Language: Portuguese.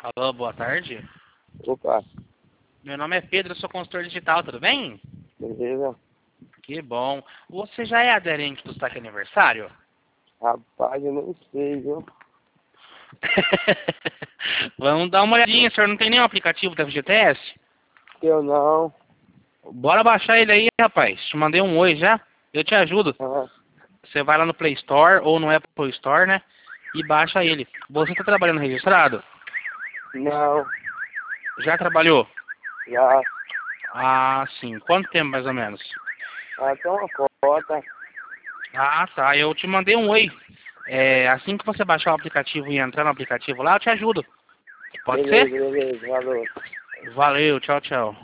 Alô, boa tarde. Opa, Meu nome é Pedro, eu sou consultor digital, tudo bem? beleza? Que bom. Você já é aderente do Destaque Aniversário? Rapaz, eu não sei, viu? Vamos dar uma olhadinha, o senhor não tem nenhum aplicativo da FGTS? Eu não. Bora baixar ele aí, rapaz. Te mandei um oi já, eu te ajudo. Ah, Você vai lá no Play Store ou no Apple Store, né? E baixa ele. Você está trabalhando registrado? não, Já trabalhou? já. Ah, sim. Quanto tempo mais ou menos? Até uma foto. Ah, tá. Eu te mandei um oi. Assim que você baixar o aplicativo e entrar no aplicativo lá, eu te ajudo. Pode ser? Beleza, beleza, valeu. Valeu, tchau, tchau.